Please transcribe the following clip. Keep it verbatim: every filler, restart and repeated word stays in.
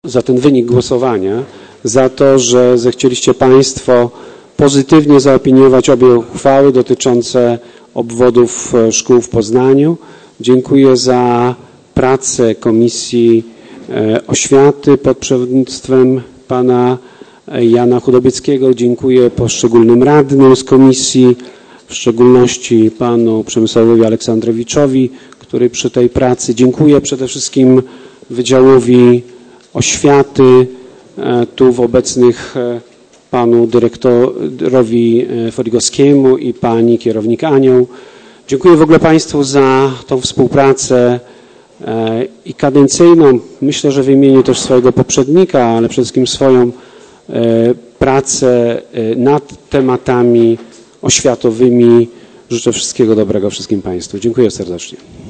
za ten wynik głosowania, za to, że zechcieliście Państwo pozytywnie zaopiniować obie uchwały dotyczące obwodów szkół w Poznaniu. Dziękuję za pracę Komisji Oświaty pod przewodnictwem pana Jana Chudobieckiego. Dziękuję poszczególnym radnym z komisji, w szczególności panu Przemysławowi Aleksandrowiczowi, który przy tej pracy. Dziękuję przede wszystkim Wydziałowi Oświaty, tu w obecnych panu dyrektorowi Forigowskiemu i pani kierownik Anią. Dziękuję w ogóle Państwu za tą współpracę i kadencyjną. Myślę, że w imieniu też swojego poprzednika, ale przede wszystkim swoją pracę nad tematami oświatowymi. Życzę wszystkiego dobrego wszystkim Państwu. Dziękuję serdecznie.